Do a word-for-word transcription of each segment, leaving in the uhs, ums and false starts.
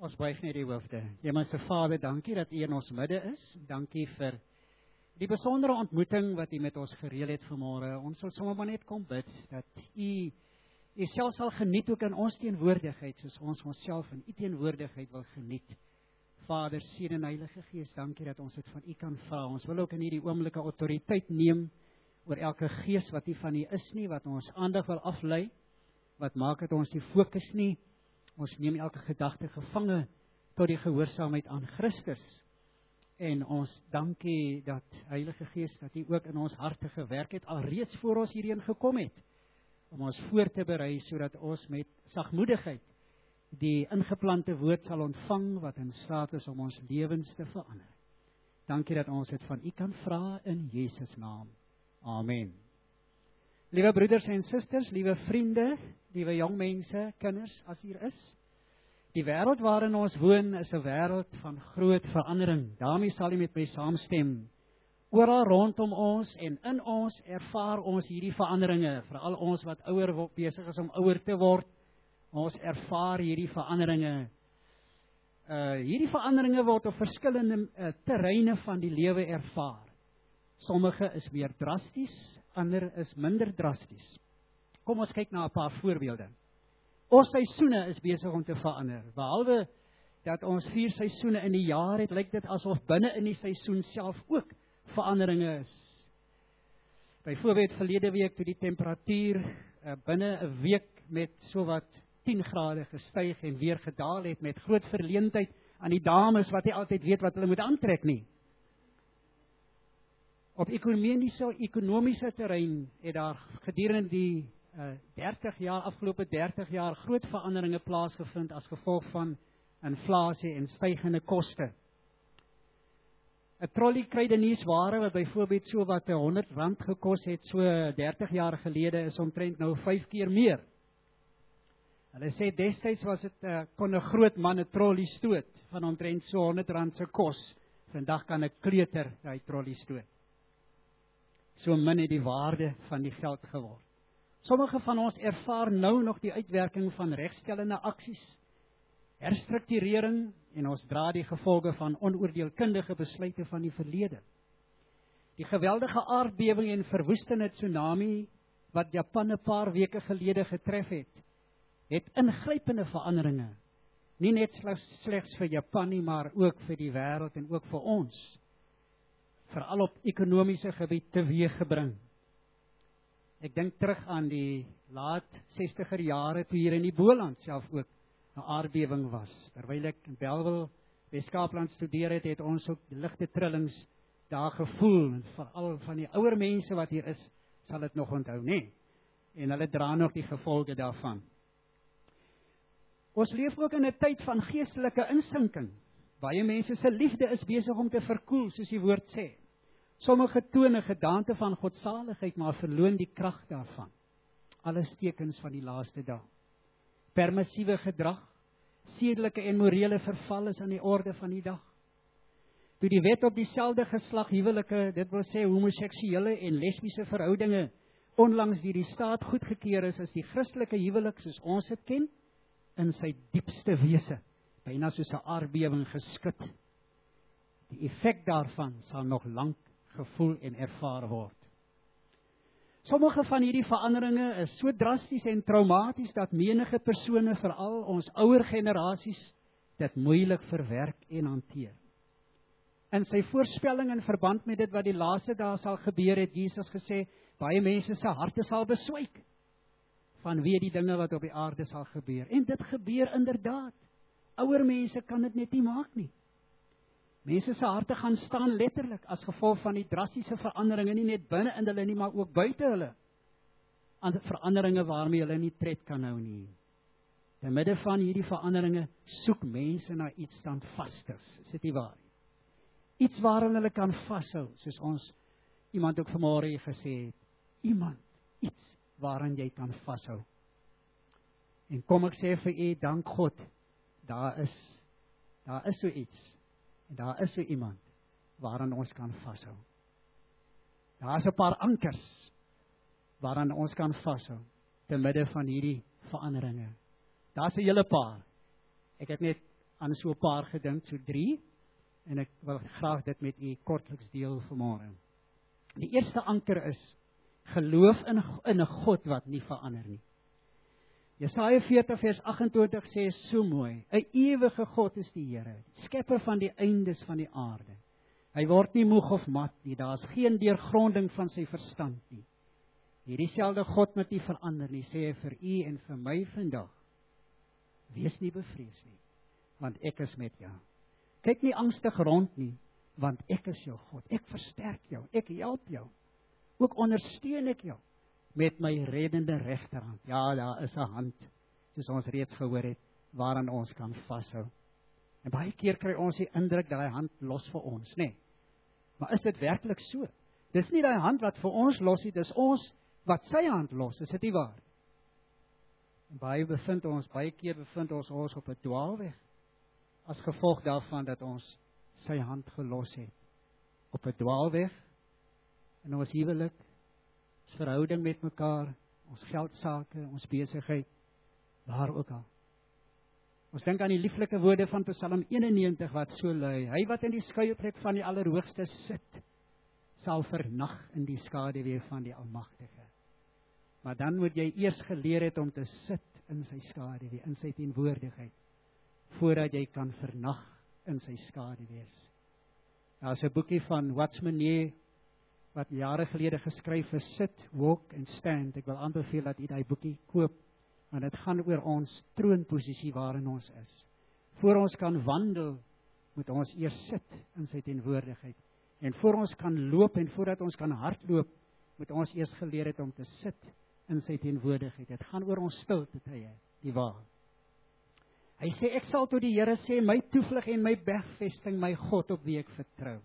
Ons buig net die hoofde. Hemelse Vader, dankie dat U in ons midde is. Dankie vir die besondere ontmoeting wat U met ons gereël het vanmôre. Ons wil sommer maar net kom bid dat U U self sal geniet ook in ons teenwoordigheid, soos ons onsself in U teenwoordigheid wil geniet. Vader, Seun en Heilige Gees, dankie dat ons dit van U kan vra. Ons wil ook in hierdie oomblik autoriteit neem oor elke gees wat nie van U is nie, wat ons aandag wil aflei, wat maak dat ons die fokus nie. Ons neem elke gedagte gevange tot die gehoorsaamheid aan Christus. En ons dankie dat Heilige Gees, dat U ook in ons harte gewerk het, alreeds voor ons hierheen gekom het, om ons voor te berei, sodat ons met sagmoedigheid die ingeplante woord sal ontvang, wat in staat is om ons lewens te verander. Dankie dat ons dit van U kan vra in Jesus naam. Amen. Liewe broeders en susters, liewe vriende, liewe jong mense, kinders, as hier is. Die wêreld waarin ons woon is 'n wêreld van groot verandering. Daarmee sal jy met my saamstem. Oral rondom ons en in ons ervaar ons hierdie veranderinge, veral ons wat ouer besig is om ouer te word. Ons ervaar hierdie veranderinge. Uh, hierdie veranderinge word op verskillende uh, terreine van die lewe ervaar. Sommige is meer drasties, ander is minder drasties. Kom ons kyk na 'n paar voorbeelde. Ons seisoene is besig om te verander. Behalwe dat ons vier seisoene in die jaar het, lyk dit asof binne in die seisoen self ook veranderinge is. Byvoorbeeld verlede week toe die temperatuur uh, binne 'n week met sowat tien grade gestyg en weer gedaal het, met groot verleentheid aan die dames wat nie altyd weet wat hulle moet aantrek nie. Op ekonomiese, ekonomiese terrein het daar gedurende die uh, dertig jaar, afgelope dertig jaar groot veranderinge plaasgevind as gevolg van inflasie en stygende koste. 'n Trolley kruideniersware wat byvoorbeeld so wat honderd rand gekos het so dertig jaar gelede is omtrent nou vyf keer meer. Hulle sê destyds was dit uh, kon 'n groot man 'n trolley stoot van omtrent so honderd rand se kos. Vandag kan 'n kleuter daai trolley stoot. So min het die waarde van die geld geword. Sommige van ons ervaar nou nog die uitwerking van regstellende aksies, herstrukturering, en ons dra die gevolge van onoordeelkundige besluite van die verlede. Die geweldige aardbewing en verwoestende tsunami wat Japan 'n paar weke gelede getref het, het ingrypende veranderinge, nie net slegs, slegs vir Japan nie, maar ook vir die wêreld en ook vir ons, veral op ekonomiese gebied teweeggebring. Ek dink terug aan die laat sestiger jare toe hier in die Boland self ook 'n aardbewing was. Terwyl ek in Bellville, Wes-Kaapland studeer het, het ons ook ligte trillings daar gevoel. En veral van die ouer mense wat hier is, sal dit nog onthou, nee. En hulle dra nog die gevolge daarvan. Ons leef ook in 'n tyd van geestelike insinking. Baie mense se liefde is besig om te verkoel, soos die woord sê. Sommige toon 'n gedaante van godsaligheid, maar verloon die krag daarvan. Alles tekens van die laaste dag. Permissiewe gedrag, sedelike en morele verval is aan die orde van die dag. Toe die wet op dieselfde geslag huwelike, dit wil sê homoseksuele en lesbiese verhoudinge, onlangs deur die staat goedgekeur is as die Christelike huwelik soos ons dit ken, in sy diepste wese, byna soos 'n aardbewing geskit. Die effek daarvan sal nog lank gevoel en ervaar word. Sommige van hierdie veranderinge is so drasties en traumaties dat menige persone, veral ons ouer generasies, dit moeilik verwerk en hanteer. In sy voorspelling in verband met dit wat die laaste dae sal gebeur, het Jesus gesê, baie mense se harte sal beswyk vanweë die dinge wat op die aarde sal gebeur. En dit gebeur inderdaad. Ouer mense kan dit net nie maak nie. Mense se harte gaan staan letterlik as gevolg van die drastiese veranderinge, nie net binne in hulle nie, maar ook buite hulle. Aan veranderinge waarmee hulle nie tred kan hou nie. Te midde van hierdie veranderinge soek mense na iets standvastigs, is dit nie waar? Iets waaraan hulle kan vashou, soos ons iemand ook vanmôre gesê het. Iemand, iets waaraan jy kan vashou. En kom ek sê vir u, dank God, daar is, daar is so iets. En daar is so iemand waaraan ons kan vashou. Daar is 'n paar ankers waaraan ons kan vashou te midde van hierdie veranderinge. Daar's 'n hele paar. Ek het net aan so 'n paar gedink, so drie, en ek wil graag dit met u kortliks deel vanmôre. Die eerste anker is geloof in, in 'n God wat nie verander nie. Jesaja veertig vers agt en twintig sê so mooi, 'n ewige God is die Here, skepper van die eindes van die aarde. Hy word nie moeg of mat nie, daar is geen deurgronding van sy verstand nie. Hierdie selfde God moet nie verander nie, sê hy vir u en vir my vandag. Wees nie bevrees nie, want ek is met jou. Kyk nie angstig rond nie, want ek is jou God. Ek versterk jou, ek help jou. Ook ondersteun ek jou met my reddende regterhand. Ja, daar is 'n hand, soos ons reeds gehoor het, waaraan ons kan vashou. En baie keer kry ons die indruk dat hy hand los vir ons, nê? Nee. Maar is dit werklik so? Dis nie daai hand wat vir ons los nie, dis ons wat sy hand los, is dit nie waar? En baie bevind ons, baie keer bevind ons ons op 'n dwaalweg, as gevolg daarvan dat ons sy hand gelos het. Op 'n dwaalweg, in ons huwelik, ons verhouding met mekaar, ons geldsaake, ons besigheid, waar ook al. Ons dink aan die lieflike woorde van Psalm eenennegentig wat so lui, hy wat in die skuilplek van die Allerhoogste sit, sal vernag in die skaduwee van die Almagtige. Maar dan moet jy eers geleer het om te sit in sy skaduwee, in sy teenwoordigheid, voordat jy kan vernag in sy skaduwee. Daar is 'n boekie van Watchman Nee, wat jare gelede geskryf is, Sit, Walk and Stand. Ek wil aanbeveel dat u daai boekie koop, want dit gaan oor ons troonposisie waarin ons is. Voor ons kan wandel, moet ons eers sit in sy teenwoordigheid. En voor ons kan loop en voordat ons kan hardloop, moet ons eers geleer het om te sit in sy teenwoordigheid. Dit gaan oor ons stilte tye, die waar. Hy sê, ek sal tot die Here sê, my toevlug en my bergvesting, my God op wie ek vertrou.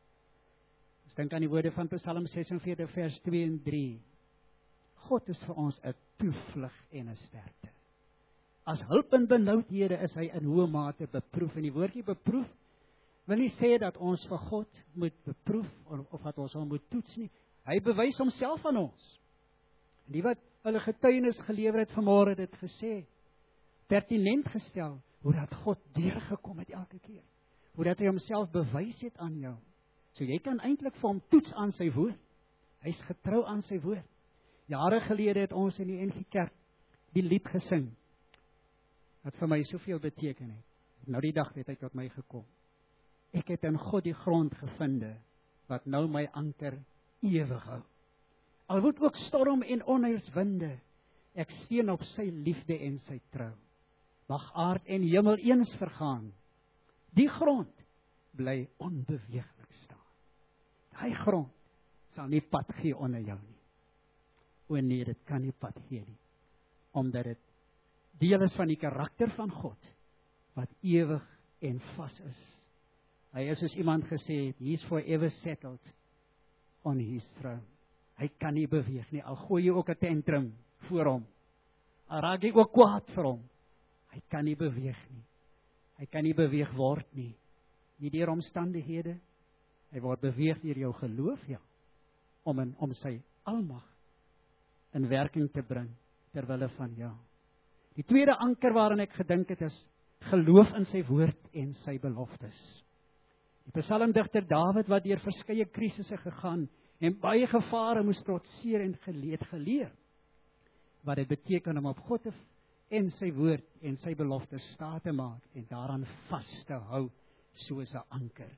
Ons dink aan die woorde van Psalm ses en veertig vers twee en drie. God is vir ons 'n toevlug en 'n sterkte. As hulp in benoudhede is hy in hoë mate beproef. En die woordjie beproef wil nie sê dat ons vir God moet beproef of dat ons hom moet toets nie. Hy bewys homself aan ons. Die wat hulle getuienis gelewer het vanmôre dit gesê, pertinent gestel, hoe dat God deurgekom het elke keer. Hoe dat hy homself bewys het aan jou. So jy kan eintlik vir hom toets aan sy woord. Hy's getrou aan sy woord. Jare gelede het ons in die N G Kerk die lied gesing, wat vir my soveel beteken het. Nou die dag het hy tot my gekom. Ek het in God die grond gevinde, wat nou my anker ewig hou. Al woed ook storm en onheilswinde, ek steun op sy liefde en sy trou. Mag aard en hemel eens vergaan, die grond bly onbeweeglik staan. Hy grond sal nie pad gee onder jou nie. O nee, dit kan nie pad gee nie, omdat dit deel is van die karakter van God, wat ewig en vas is. Hy is soos iemand gesê het, he is forever settled on his throne. Hy kan nie beweeg nie, al gooi jy ook 'n tantrum voor hom, al raak jy ook kwaad vir hom, hy kan nie beweeg nie. Hy kan nie beweeg word nie, nie deur omstandighede, hy word beweeg deur jou geloof, ja, om, in, om sy almag in werking te bring, terwille van jou. Die tweede anker waarin ek gedink het is, geloof in sy woord en sy beloftes. Die psalmdigter Dawid wat deur verskeie krisisse gegaan en baie gevare moes trotseer en geleed geleer, wat dit beteken om op God te en sy woord en sy beloftes staat te maak en daaraan vas te hou soos 'n anker.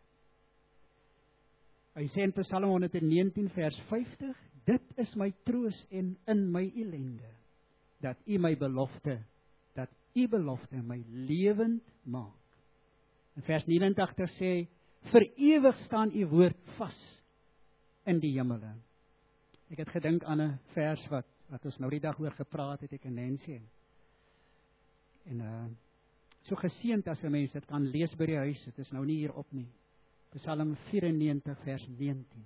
Hy sê in Psalm honderdnegentien vers vyftig, dit is my troos en in my ellende, dat U my belofte, dat U belofte my lewend maak. In vers negenenagtig sê, vir ewig staan U woord vas in die hemele. Ek het gedink aan 'n vers wat, wat ons nou die dag oor gepraat het, ek en Nancy. En uh, so geseënd as 'n mens dit kan lees by die huis, dit is nou nie hier op nie. Psalm vyfennegentig vers negentien.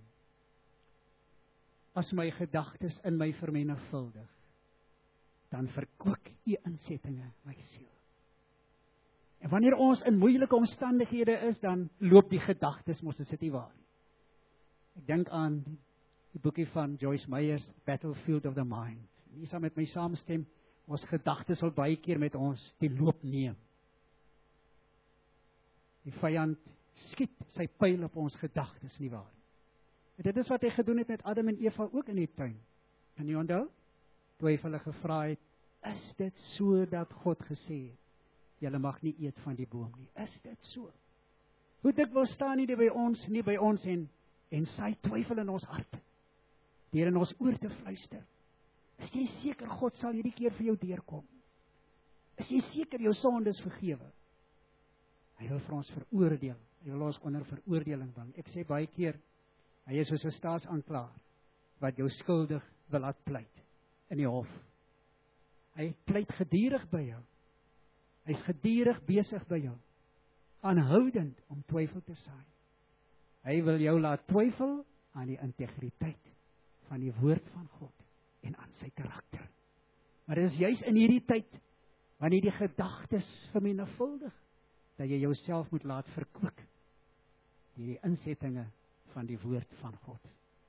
As my gedagtes in my vermenigvuldig, dan verkoop U insettinge my siel. En wanneer ons in moeilike omstandighede is, dan loop die gedagtes mos, is dit nie waar nie. Ek dink aan die boekie van Joyce Meyers, Battlefield of the Mind. En hier sal met my saamstem, ons gedagtes sal baie keer met ons die loop neem. Die vyand skiet sy pyl op ons gedagtes, nie waar? En dit is wat hy gedoen het met Adam en Eva ook in die tuin. Kan jy onthou? Toe hy vir hulle gevra het, is dit so dat God gesê het, julle mag nie eet van die boom nie. Is dit so? Hoe dikwels staan nie by ons, nie by ons en, en sy twyfel in ons hart, deur in ons oor te fluister. Is jy seker God sal hierdie keer vir jou deurkom? Is jy seker jou sondes vergewe? Hy wil vir ons veroordeel. Hy wil ons onder veroordeling bring. Ek sê baie keer, hy is soos 'n staatsanklaer wat jou skuldig wil laat pleit in die hof. Hy pleit gedurig by jou. Hy's gedurig besig by jou, aanhoudend om twyfel te saai. Hy wil jou laat twyfel aan die integriteit van die woord van God en aan sy karakter. Maar dit is juis in hierdie tyd, wanneer die gedagtes vermenigvuldig, dat jy jouself moet laat verkoop deur die insettinge van die woord van God.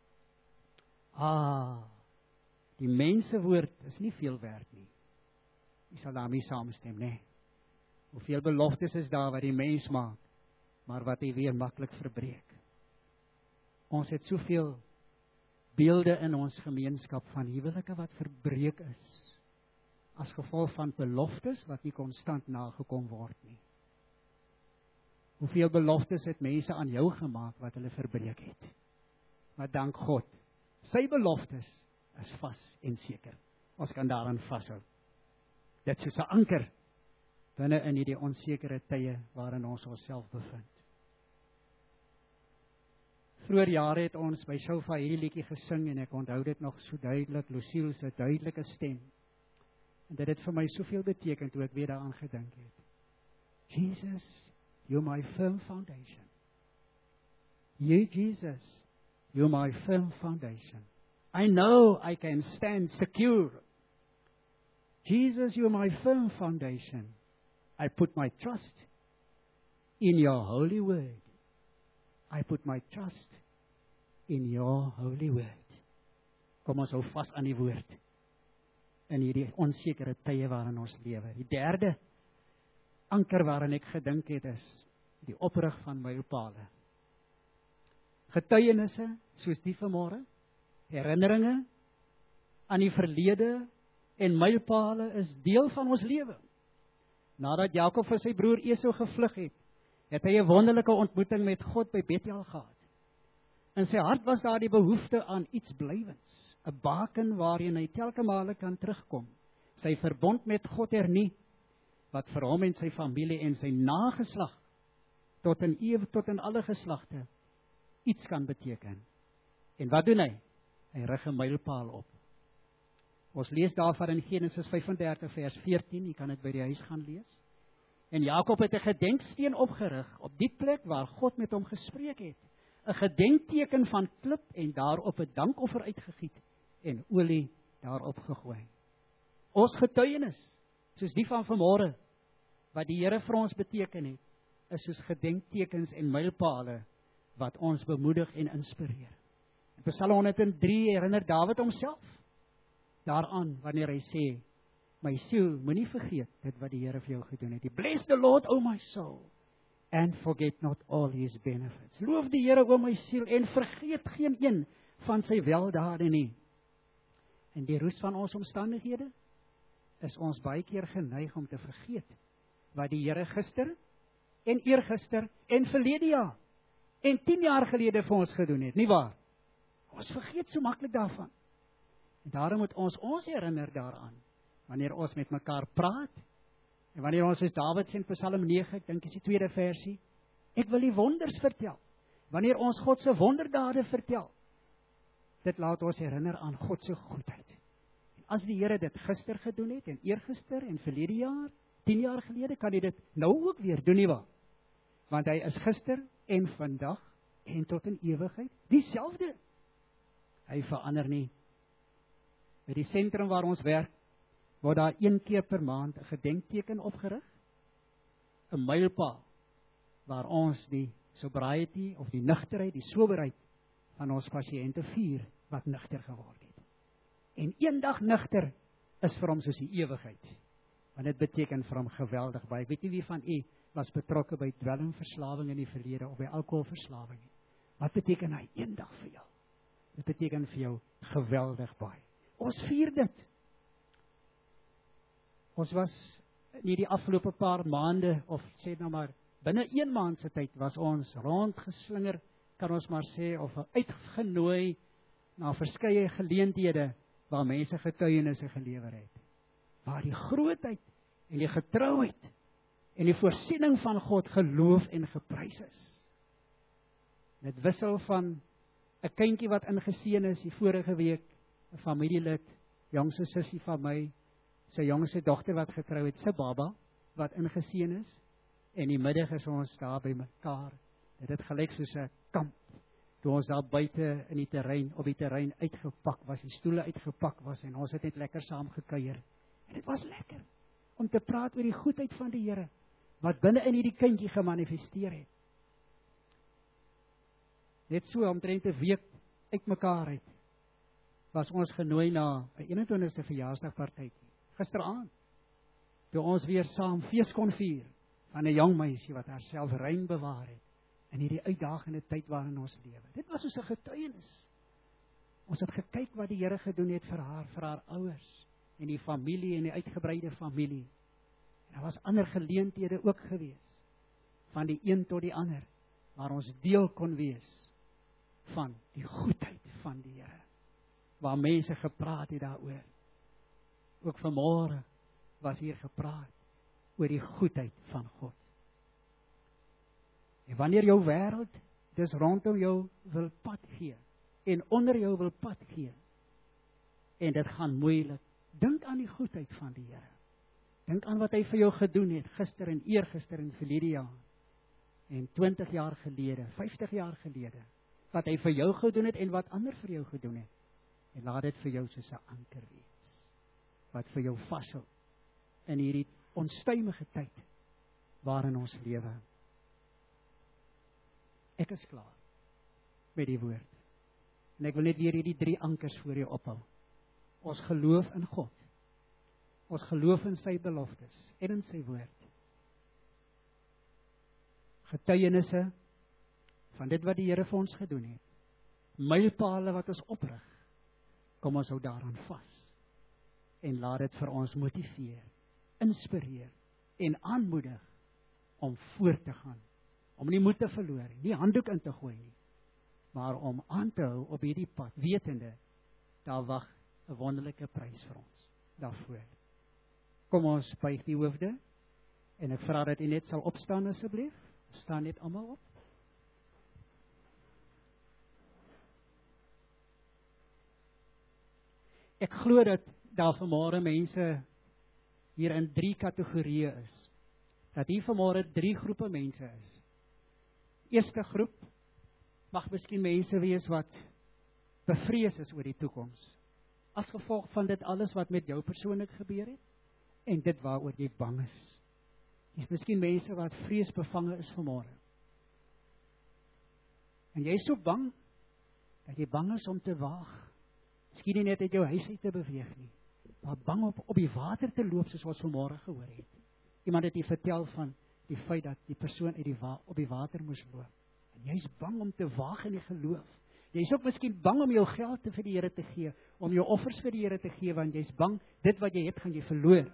Ah, die mensewoord is nie veel werd nie. Jy sal daarmee saamstem, nee. Hoeveel beloftes is daar wat die mens maak, maar wat hy weer maklik verbreek. Ons het soveel beelde in ons gemeenskap van huwelike wat verbreek is, as gevolg van beloftes wat nie konstant nagekom word nie. Hoeveel beloftes het mense aan jou gemaak wat hulle verbreek het. Maar dank God, sy beloftes is vas en seker. Ons kan daaraan vashou. Dit is soos 'n anker binne in hierdie onsekere tye waarin ons onsself bevind. Vroeger jare het ons by Shofar hierdie liedjie gesing en ek onthou dit nog so duidelik, Lucille se duidelike stem. En dit het vir my soveel beteken toe ek weer daaraan gedink het. Jesus, you're my firm foundation. You, Jesus, you're my firm foundation. I know I can stand secure. Jesus, you're my firm foundation. I put my trust in your holy word. I put my trust in your holy word. Kom ons hou vas aan die woord in hierdie onsekere tye waarin ons lewe. Die derde anker waarin ek gedink het is die oprig van mylpale. Getuienisse soos die vanmôre, herinneringe aan die verlede en mylpale is deel van ons lewe. Nadat Jakob vir sy broer Esau gevlug het, het hy 'n wonderlike ontmoeting met God by Bethel gehad. In sy hart was daar die behoefte aan iets blywends, 'n baken waarheen hy telke male kan terugkom, sy verbond met God hernie, wat vir hom en sy familie en sy nageslag tot in eeu tot in alle geslagte iets kan beteken. En wat doen hy? Hy rig 'n mylpaal op. Ons lees daarvan in Genesis vyf-en-dertig vers veertien, jy kan dit by die huis gaan lees. En Jakob het 'n gedenksteen opgerig op die plek waar God met hom gespreek het. 'n Gedenkteken van klip en daarop 'n dankoffer uitgegiet en olie daarop gegooi. Ons getuienis, soos die van vanmôre, wat die Here vir ons beteken het, is soos gedenktekens en mylpale wat ons bemoedig en inspireer. In Psalm honderd en drie herinner Dawid homself daaraan wanneer hy sê, my siel, moenie vergeet dit wat die Here vir jou gedoen het. Bless the Lord, O my soul, and forget not all his benefits. Loof die Here, o my siel, en vergeet geen een van sy weldade nie. En die roes van ons omstandighede is ons baie keer geneig om te vergeet wat die Here gister en eergister en verlede jaar en tien jaar gelede vir ons gedoen het, nie waar? Ons vergeet so maklik daarvan. En daarom moet ons ons herinner daaraan, wanneer ons met mekaar praat, en wanneer ons soos Dawid sê in Psalm nege, ek dink is die tweede versie, ek wil die wonders vertel, wanneer ons God se wonderdade vertel, dit laat ons herinner aan God se goedheid. En as die Here dit gister gedoen het, en eergister, en verlede jaar, tien jaar gelede, kan hy dit nou ook weer doen, nie waar? Want hy is gister, en vandag, en tot in ewigheid, dieselfde. Hy verander nie. By die sentrum waar ons werk, word daar een keer per maand 'n gedenkteken opgerig, 'n mylpaal, waar ons die sobriety of die nugterheid, die soberheid van ons pasiënte vier wat nugter geword het. En eendag nugter is vir hom soos die ewigheid, Want dit beteken vir hom geweldig baie. Ek weet nie wie van u was betrokke by dwelmverslawing in die verlede of by alkoholverslawing nie. Wat beteken hy eendag vir jou? Dit beteken vir jou geweldig baie. Ons vier dit. Ons was nie die afgelope paar maande, of sê nou maar, binne een maand se tyd was ons rondgeslinger, kan ons maar sê, of uitgenooi na verskeie geleenthede waar mense getuienisse gelewer het. Waar die grootheid en die getrouheid en die voorsiening van God geloof en geprys is. Dit wissel van 'n kindjie wat ingeseën is die vorige week, 'n familielid, jongste sussie van my, sy jongste dogter wat getrou het, sy baba wat ingeseën is, en die middag is ons daar by mekaar. Dit het gelyk soos 'n kamp. Toe ons daar buite in die terrein, op die terrein uitgepak was, die stoele uitgepak was, en ons het net lekker saam gekuier. En dit was lekker om te praat oor die goedheid van die Here, wat binne in hierdie kindjie gemanifesteer het. Net so omtrent 'n week uitmekaar het, was ons genooi na 'n eenentwintigste verjaarsdagpartytjie. Gisteraand, toe ons weer saam fees kon vier, van 'n jong meisie wat haarself rein bewaar het, in hierdie uitdagende tyd waarin ons lewe. Dit was soos 'n getuienis. Ons het gekyk wat die Here gedoen het vir haar, vir haar ouers, en die familie, en die uitgebreide familie. En daar was ander geleenthede ook gewees, van die een tot die ander, waar ons deel kon wees, van die goedheid van die Here, waar mense gepraat het daaroor. Ook vanmôre was hier gepraat, oor die goedheid van God. En wanneer jou wêreld, dis rondom jou wil pad gee, en onder jou wil pad gee, en dit gaan moeilik, dink aan die goedheid van die Here. Dink aan wat hy vir jou gedoen het, gister en eergister en verlede jaar, en twintig jaar gelede, vyftig jaar gelede, wat hy vir jou gedoen het, en wat ander vir jou gedoen het, en laat dit vir jou soos 'n anker wees, wat vir jou vashou, in hierdie onstuimige tyd, waarin ons lewe. Ek is klaar, met die woord, en ek wil net weer hierdie drie ankers voor jou ophou. Ons geloof in God, ons geloof in sy beloftes, en in sy woord. Getuienisse, van dit wat die Here vir ons gedoen het, mylpale wat ons oprig, kom ons hou daaraan vas, en laat dit vir ons motiveer, inspireer, en aanmoedig, om voort te gaan, om nie moed te verloor, nie handdoek in te gooi nie, maar om aan te hou op hierdie pad, wetende, daar wag 'n wonderlike prys vir ons, daarvoor. Kom ons buig die hoofde, en ek vra dat u net sal opstaan asseblief, staan net almal op. Ek glo dat daar vanmôre mense hier in drie kategorieë is. Dat hier vanmôre drie groepe mense is. Eerste groep mag miskien mense wees wat bevrees is oor die toekoms, as gevolg van dit alles wat met jou persoonlik gebeur het, en dit waaroor jy bang is. Dis miskien mense wat vreesbevange is vanmôre. En jy is so bang, dat jy bang is om te waag, miskien nie net uit jou huis uit te beweeg nie, maar bang op, op die water te loop, soos ons vanmôre gehoor het. Iemand het jy vertel van die feit dat die persoon uit die wa- op die water moes loop. En jy is bang om te waag in die geloof. Jy is ook miskien bang om jou geld te vir die Here te gee, om jou offers vir die Here te gee, want jy is bang, dit wat jy het, gaan jy verloor.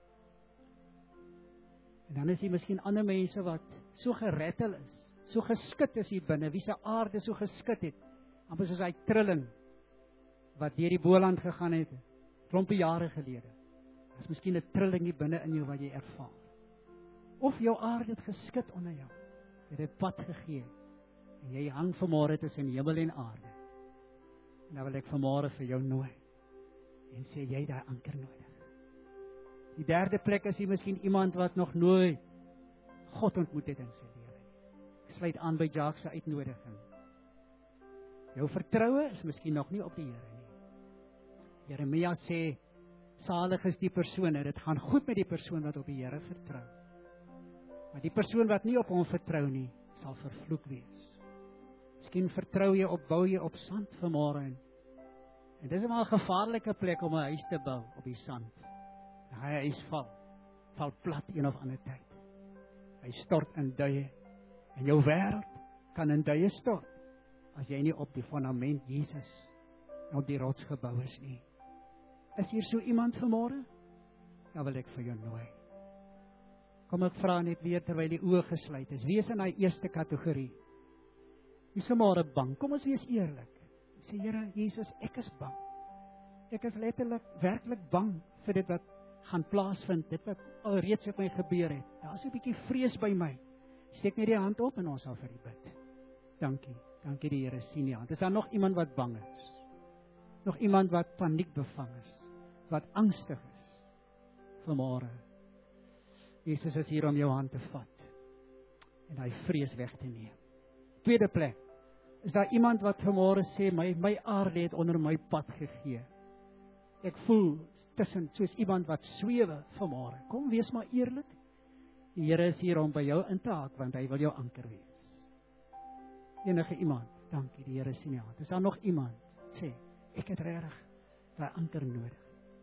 En dan is jy miskien ander mense wat so gerettel is, so geskit is hier binne, wie se aarde so geskit het, amper soos hy trilling, wat deur die Boland gegaan het, klompie jare gelede. Dit is miskien 'n trilling hier binne in jou wat jy ervaar. Of jou aarde het geskit onder jou, het dit pad gegee, en jy hang vanmôre tussen hemel en aarde. En nou wil ek vanmôre vir jou nooi, en sê jy daai anker nodig. Die derde plek is hier miskien iemand wat nog nooit God ontmoet het in sy lewe. Ek sluit aan by Jacques se uitnodiging. Jou vertroue is miskien nog nie op die Here nie. Jeremia sê, salig is die persoon, en dit gaan goed met die persoon wat op die Here vertrou. Maar die persoon wat nie op hom vertrou nie, sal vervloek wees. Miskien vertrou jy op, bou jy op sand vanmôre, en, en dis 'n maar 'n gevaarlike plek om 'n huis te bou op die sand. Daai huis val, val plat een of ander tyd. Hy stort in duie. En jou wêreld kan in duie stort, as jy nie op die fundament Jesus, op die rots gebou is nie. Is hier so iemand vanmôre? Dan wil ek vir jou nooi. Kom ek vra net weer terwyl die oë gesluit is. Wie is in daai eerste kategorie? Wie is vanmôre bang? Kom ons wees eerlik. Sê Here Jesus, ek is bang. Ek is letterlik, werklik bang vir dit wat gaan plaasvind, dit wat alreeds met my gebeur het. Daar is 'n bietjie vrees by my. Steek net die hand op en ons sal vir u bid. Dankie. Dankie die Here, sien die hand. Is daar nog iemand wat bang is? Nog iemand wat paniek bevang is? Wat angstig is? Vanmôre. Jesus is hier om jou hand te vat en daai vrees weg te neem. Tweede plek. Is daar iemand wat vanmôre sê my my aarde het onder my pad gegee? Ek voel tussen soos iemand wat swewe vanmôre. Kom wees maar eerlik. Die Here is hier om by jou in te haak want hy wil jou anker wees. Enige iemand? Dankie, die Here sien jou hand. Is daar nog iemand? Sê, ek het regtig daai anker nodig.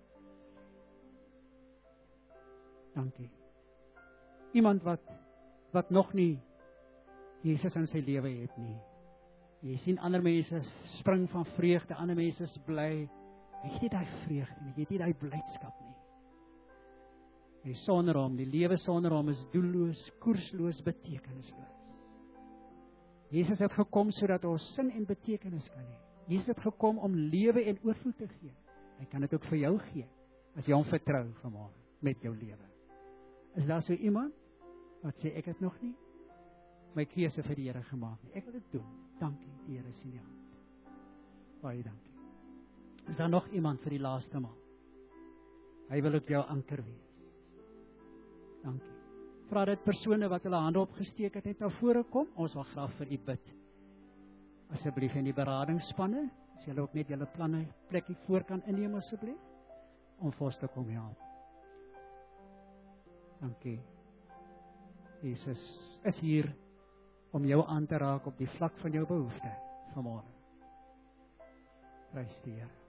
Dankie. Iemand wat wat nog nie Jesus in sy lewe het nie. Jy sien ander mense spring van vreugde, ander mense is bly. Jy het nie daai vreugde nie, jy het nie daai blydskap nie. Jy sonder hom, die lewe sonder hom is doelloos, koersloos, betekenisloos. Jesus het gekom sodat ons sin en betekenis kan hê. Jesus het gekom om lewe en oorvloed te gee. Hy kan dit ook vir jou gee, as jy hom vertrou vanmôre met jou lewe. Is daar so iemand wat sê, ek het nog nie my keuse vir die Here gemaak nie. Ek wil dit doen. Dankie, die Here sien die hand. Baie dankie. Is daar nog iemand vir die laaste maal? Hy wil ook jou anker wees. Dankie. Vra dit persone wat hulle hande opgesteek het, net na vore kom. Ons wil graag vir u bid. Asseblief in die beradingsspanne, as julle ook net julle planne plekkie voor kan inneem asseblief, om vir ons te kom help. Dankie. Jesus is hier om jou aan te raak op die vlak van jou behoefte vanmôre. Prys die Here.